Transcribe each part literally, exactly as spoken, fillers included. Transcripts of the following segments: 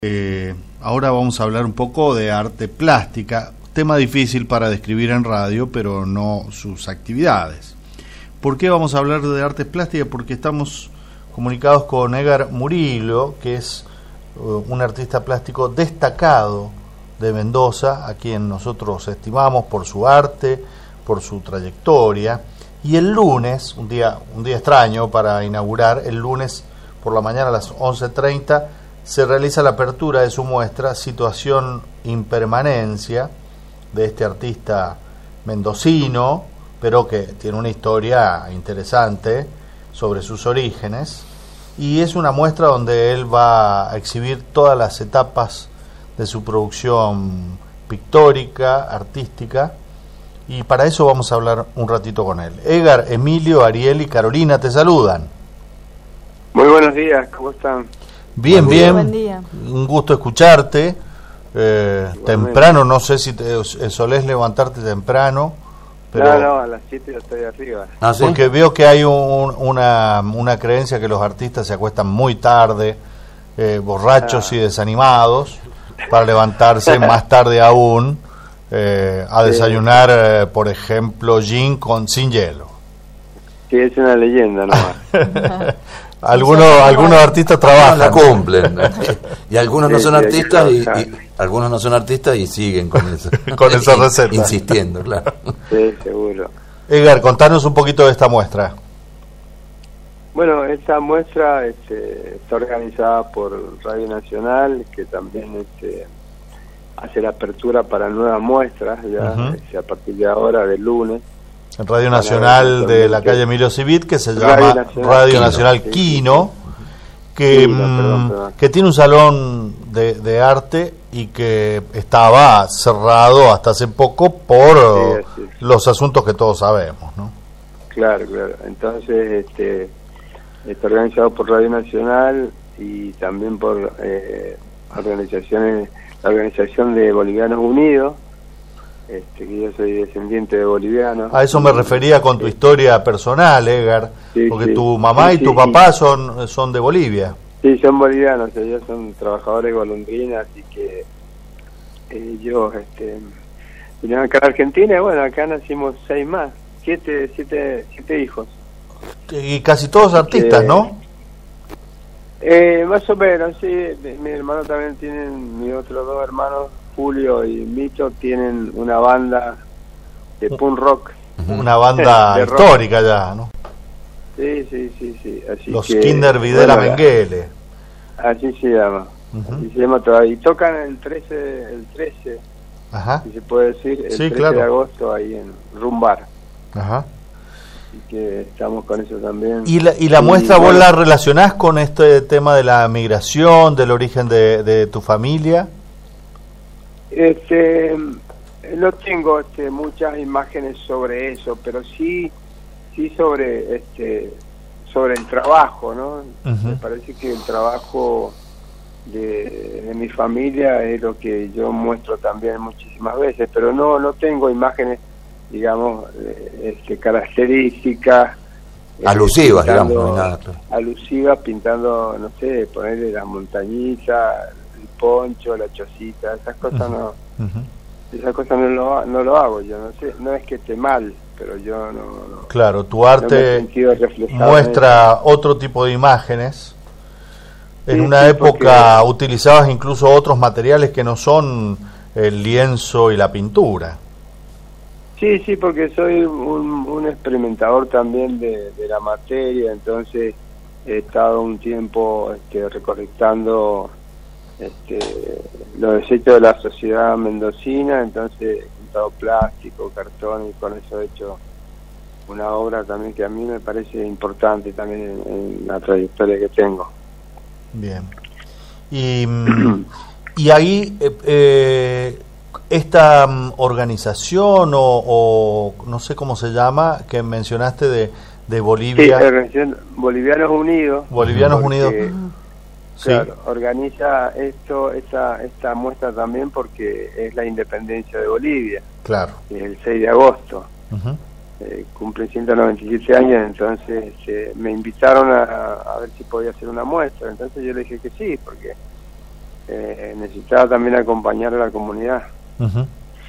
Eh, ahora vamos a hablar un poco de arte plástica, tema difícil para describir en radio, pero no sus actividades. ¿Por qué vamos a hablar de arte plástica? Porque estamos comunicados con Edgar Murillo, que es uh, un artista plástico destacado de Mendoza, a quien nosotros estimamos por su arte, por su trayectoria. Y el lunes, un día, un día extraño para inaugurar, el lunes por la mañana a las once treinta, se realiza la apertura de su muestra Situación Impermanencia, de este artista mendocino, pero que tiene una historia interesante sobre sus orígenes, y es una muestra donde él va a exhibir todas las etapas de su producción pictórica, artística, y para eso vamos a hablar un ratito con él. Edgar, Emilio, Ariel y Carolina te saludan. Muy buenos días, ¿cómo están? Bien, buen bien, buen día. Un gusto escucharte. Eh, temprano, no sé si te solés levantarte temprano. Pero no, no, a las siete yo estoy arriba. ¿Ah, sí? Porque veo que hay un, una, una creencia que los artistas se acuestan muy tarde, eh, borrachos ah. y desanimados, para levantarse más tarde aún, eh, a desayunar, eh, por ejemplo, gin con sin hielo. Sí, es una leyenda nomás. Algunos algunos artistas trabajan, la cumplen, y algunos sí, no son sí, artistas y, y algunos no son artistas y siguen con eso, con esa receta, insistiendo, claro. Sí, seguro. Edgar, contanos un poquito de esta muestra. Bueno, esta muestra este, está organizada por Radio Nacional, que también este, hace la apertura para nuevas muestras ya uh-huh. este, a partir de ahora, del lunes. En Radio Nacional de la calle Emilio Civit, que se llama Radio Nacional, Radio Nacional Quino, Quino que, Quino mmm, perdón, perdón. que tiene un salón de, de arte y que estaba cerrado hasta hace poco por sí, los asuntos que todos sabemos, ¿no? Claro, claro. Entonces, este, está organizado por Radio Nacional y también por eh, organizaciones, la Organización de Bolivianos Unidos. Este, que yo soy descendiente de bolivianos. A eso me refería con tu sí. historia personal, Edgar, sí, sí, porque tu mamá sí, y tu sí, papá sí. son son de Bolivia. Sí, son bolivianos, ellos son trabajadores golondrinas, así que ellos este, vinieron acá a Argentina y bueno, acá nacimos seis más, siete, siete, siete hijos. Y casi todos artistas, eh, ¿no? Eh, más o menos, sí, mi hermano también tiene, mis otros dos hermanos, Julio y Mito, tienen una banda de punk rock. Una banda histórica rock. Ya, ¿no? Sí, sí, sí, sí. Así Los que, Kinder Videla bueno, Mengele. Así se llama. Uh-huh. Así se llama todavía. Y tocan el trece, el trece, Ajá. si se puede decir, el sí, trece claro. de agosto ahí en Rumbar. Ajá. Así que estamos con eso también. ¿Y la, y la y, muestra bueno, vos la relacionás con este tema de la migración, del origen de, de tu familia? Este, no tengo este, muchas imágenes sobre eso, pero sí, sí sobre, este, sobre el trabajo, ¿no? Uh-huh. Me parece que el trabajo de, de mi familia es lo que yo muestro también muchísimas veces, pero no, no tengo imágenes, digamos, este, características. Alusivas, eh, digamos, no hay nada. Alusivas, pintando, no sé, ponerle las montañitas, poncho, la chocita, esas cosas no uh-huh. esas cosas no lo, no lo hago yo, no sé, no es que esté mal, pero yo no, no claro, tu arte no muestra otro tipo de imágenes. En sí, una sí, época porque utilizabas incluso otros materiales que no son el lienzo y la pintura. Sí, sí, porque soy un, un experimentador también de, de la materia, entonces he estado un tiempo este, recolectando Este, los desechos de la sociedad mendocina, entonces he juntado plástico, cartón y con eso he hecho una obra también que a mí me parece importante también en, en la trayectoria que tengo. Bien. Y, y ahí eh, eh, esta um, organización o, o no sé cómo se llama, que mencionaste de, de Bolivia. Sí, organización Bolivianos Unidos. Bolivianos Unidos. Claro, sí. Organiza esto, esta, esta muestra también porque es la independencia de Bolivia. Claro. Es el seis de agosto. Uh-huh. Eh, cumple ciento noventa y siete años, entonces eh, me invitaron a, a ver si podía hacer una muestra. Entonces yo le dije que sí, porque eh, necesitaba también acompañar a la comunidad. Uh-huh.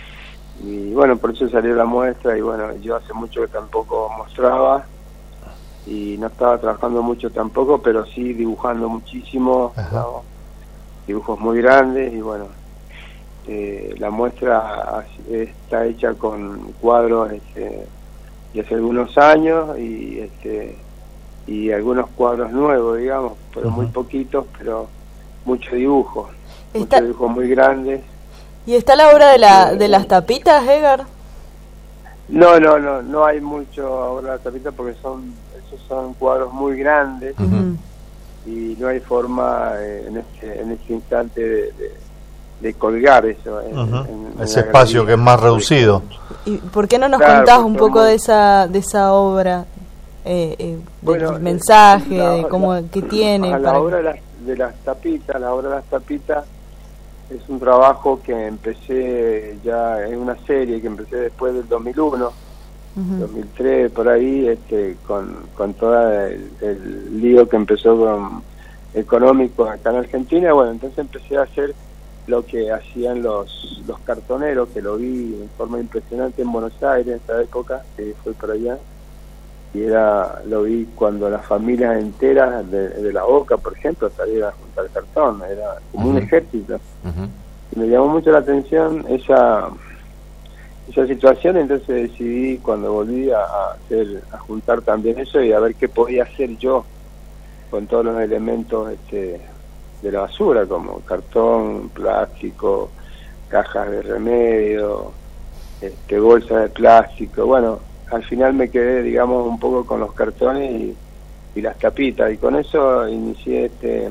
Y bueno, por eso salió la muestra, y bueno, yo hace mucho que tampoco mostraba, y no estaba trabajando mucho tampoco, pero sí dibujando muchísimo, ¿no? Dibujos muy grandes, y bueno, eh, la muestra está hecha con cuadros este, de hace algunos años, y este y algunos cuadros nuevos, digamos, pero uh-huh. muy poquitos, pero mucho dibujo, está... muchos dibujos muy grandes. ¿Y está la obra de la de las tapitas, Edgar? No, no, no, no hay mucho obra de las tapitas porque son esos son cuadros muy grandes, uh-huh. y no hay forma eh, en este en este instante de, de, de colgar eso. En, uh-huh. en, en ese espacio que es más reducido. ¿Y por qué no nos claro, contás un poco muy... de esa de esa obra, eh, eh, bueno, del mensaje, la, de cómo la, que tiene? A la para... obra de las, de las tapitas, la obra de las tapitas es un trabajo que empecé ya en una serie que empecé después del dos mil uno, uh-huh. dos mil tres, por ahí, este, con, con todo el, el lío que empezó con económico acá en Argentina. Bueno, entonces empecé a hacer lo que hacían los, los cartoneros, que lo vi en forma impresionante en Buenos Aires en esa época, que fue por allá, y era lo vi cuando las familias enteras de, de La Boca, por ejemplo, salían a juntar cartón, era como uh-huh. un ejército. Uh-huh. Y me llamó mucho la atención esa esa situación, entonces decidí cuando volví a, a hacer a juntar también eso y a ver qué podía hacer yo con todos los elementos este, de la basura, como cartón, plástico, cajas de remedio, este, bolsas de plástico. Bueno, al final me quedé, digamos, un poco con los cartones y, y las tapitas, y con eso inicié este,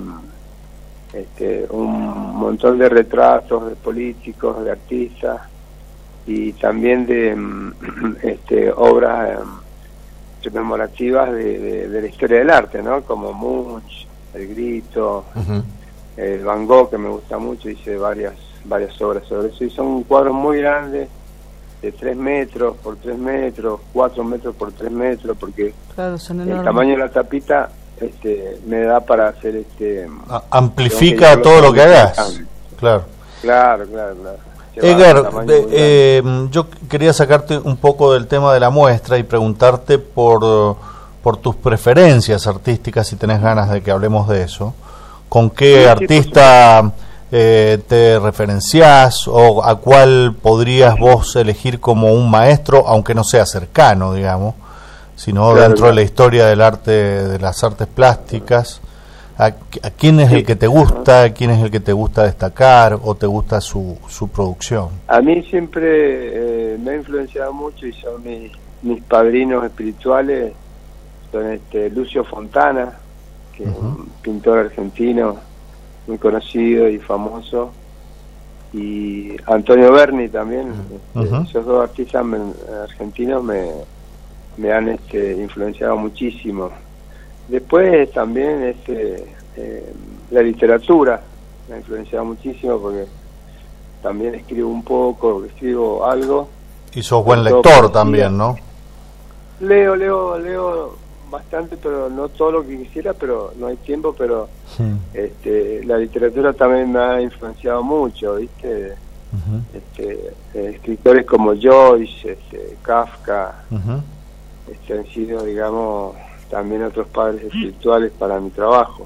este un montón de retratos de políticos, de artistas, y también de este, obras rememorativas de, de, de la historia del arte, ¿no? Como Munch, El Grito, uh-huh. el Van Gogh, que me gusta mucho, hice varias, varias obras sobre eso, y son cuadros muy grandes, de tres metros por tres metros, cuatro metros por tres metros, porque claro, son el tamaño de la tapita este, me da para hacer este... A- amplifica todo lo que hagas. Claro. Claro, claro, claro. Edgar, de, eh, yo quería sacarte un poco del tema de la muestra y preguntarte por, por tus preferencias artísticas, si tenés ganas de que hablemos de eso. ¿Con qué sí, artista... Sí, Eh, te referenciás o a cuál podrías vos elegir como un maestro, aunque no sea cercano, digamos, sino claro, dentro claro. de la historia del arte, de las artes plásticas? ¿A, a quién es sí. el que te gusta? ¿A quién es el que te gusta destacar o te gusta su, su producción? A mí siempre eh, me ha influenciado mucho y son mis, mis padrinos espirituales, son este Lucio Fontana, que uh-huh. es un pintor argentino muy conocido y famoso, y Antonio Berni también. Uh-huh. este, esos dos artistas me, argentinos me, me han este, influenciado muchísimo. Después también este, eh, la literatura me ha influenciado muchísimo, porque también escribo un poco, escribo algo. Y sos buen lector también, ¿no? Leo, leo, leo bastante, pero no todo lo que quisiera, pero no hay tiempo, pero sí. este, la literatura también me ha influenciado mucho, ¿viste? Uh-huh. este, eh, escritores como Joyce, este, Kafka, uh-huh. este, han sido, digamos, también otros padres espirituales para mi trabajo.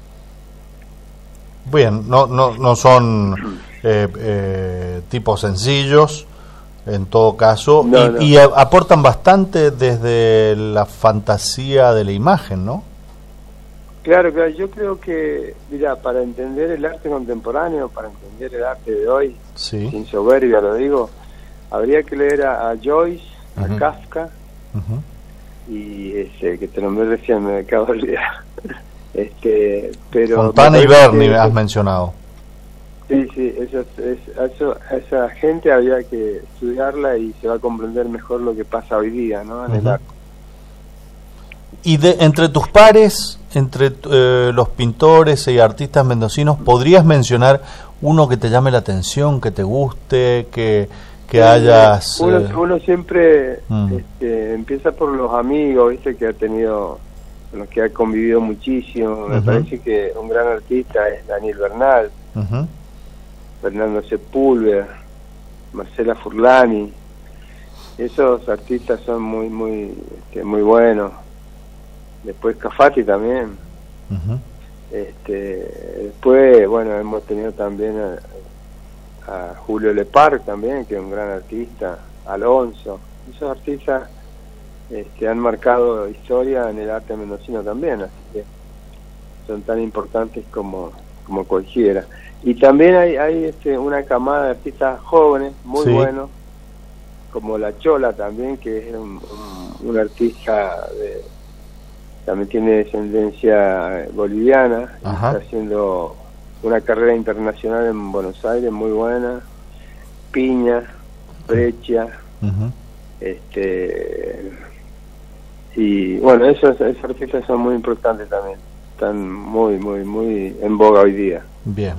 Bien, no, no, no son eh, eh, tipos sencillos, en todo caso, no, y, no. y aportan bastante desde la fantasía de la imagen, ¿no? Claro, claro, yo creo que, mira, para entender el arte contemporáneo, para entender el arte de hoy, sí. sin soberbia lo digo, habría que leer a, a Joyce, a uh-huh. Kafka, uh-huh. y ese que te nombré recién, me acabo de olvidar. este, pero Fontana y Berni me has mencionado. Sí, sí, eso, eso, esa gente había que estudiarla y se va a comprender mejor lo que pasa hoy día, ¿no? En uh-huh. el arte. Y de, entre tus pares, entre eh, los pintores y artistas mendocinos, ¿podrías mencionar uno que te llame la atención, que te guste, que, que sí, hayas...? Uno, eh... uno siempre mm. este, empieza por los amigos, ¿viste? Que ha tenido, con los que ha convivido muchísimo. Me uh-huh. parece que un gran artista es Daniel Bernal. Uh-huh. Fernando Sepúlveda, Marcela Furlani. Esos artistas son muy muy este, muy buenos. Después Cafati también. Uh-huh. Este, después, bueno, hemos tenido también a, a Julio Lepar también, que es un gran artista, Alonso. Esos artistas este, han marcado historia en el arte mendocino también, así que son tan importantes como, como cualquiera. Y también hay, hay este, una camada de artistas jóvenes, muy sí. buenos, como La Chola también, que es un, un, un artista de... también tiene descendencia boliviana, Ajá. está haciendo una carrera internacional en Buenos Aires muy buena. Piña, Breccia, uh-huh. este y bueno, esos, esos artistas son muy importantes también, están muy muy muy en boga hoy día. Bien.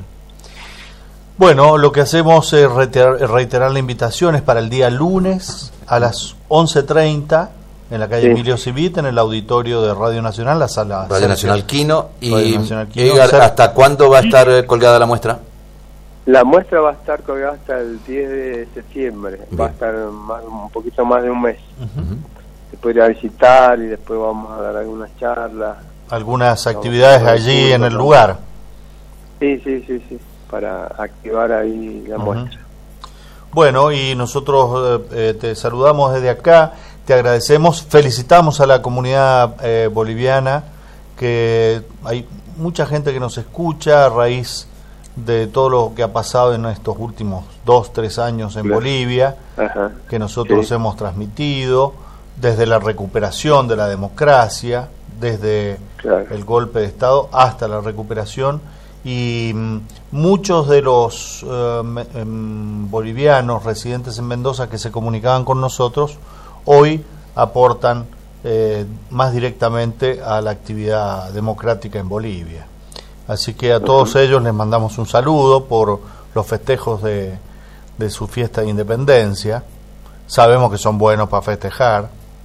Bueno, lo que hacemos es reiterar, reiterar la invitación, es para el día lunes a las once treinta en la calle sí. Emilio Civit, en el auditorio de Radio Nacional, la sala Radio Nacional Quino. Y Nacional Quino, Edgar, cerca. ¿hasta cuándo va a estar eh, colgada la muestra? La muestra va a estar colgada hasta el diez de septiembre, Bien. va a estar más, un poquito más de un mes. Uh-huh. Se puede ir a visitar y después vamos a dar algunas charlas. Algunas actividades allí en el lugar. Sí, sí, sí, sí, para activar ahí la Uh-huh. muestra. Bueno, y nosotros eh, te saludamos desde acá, te agradecemos, felicitamos a la comunidad eh, boliviana, que hay mucha gente que nos escucha a raíz de todo lo que ha pasado en estos últimos dos, tres años en Claro. Bolivia, Ajá. que nosotros Sí. hemos transmitido, desde la recuperación de la democracia, desde Claro. el golpe de Estado hasta la recuperación, y mm, muchos de los eh, me- em, bolivianos residentes en Mendoza que se comunicaban con nosotros, hoy aportan eh, más directamente a la actividad democrática en Bolivia. Así que a todos ellos les mandamos un saludo por los festejos de, de su fiesta de independencia. Sabemos que son buenos para festejar.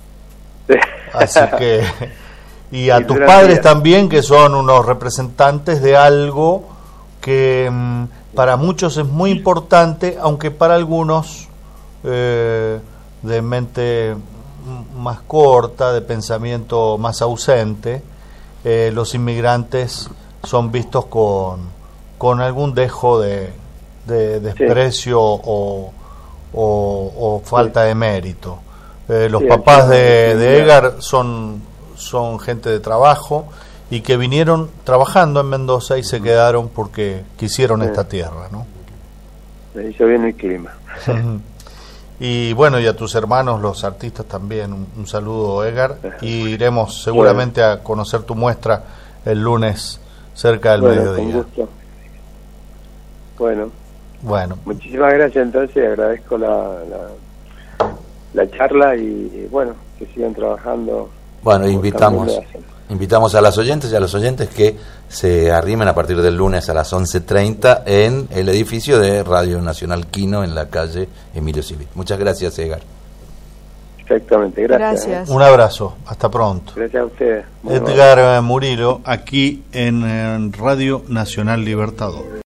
Así que... Y a Y tus gran padres día. también, que son unos representantes de algo que mm, para muchos es muy importante, aunque para algunos eh, de mente mm, más corta, de pensamiento más ausente, eh, los inmigrantes son vistos con, con algún dejo de, de desprecio o, o, o falta de mérito. Eh, los Sí, papás aquí de, no- de Edgar son, son gente de trabajo y que vinieron trabajando en Mendoza y se quedaron porque quisieron Sí. esta tierra, ¿no? Me hizo bien el clima. Y bueno, y a tus hermanos, los artistas también, un, un saludo, Edgar, y iremos seguramente a conocer tu muestra el lunes cerca del Bueno, con mediodía. gusto. Bueno, Bueno, muchísimas gracias entonces, agradezco la, la, la charla y, y bueno, que sigan trabajando. Bueno, como invitamos también lo hacen. invitamos a las oyentes y a los oyentes que se arrimen a partir del lunes a las once treinta en el edificio de Radio Nacional Quino en la calle Emilio Civit. Muchas gracias, Edgar. Exactamente, gracias. Gracias. un abrazo, hasta pronto. Gracias a ustedes. Muy Edgar Murillo, aquí en, en Radio Nacional Libertador.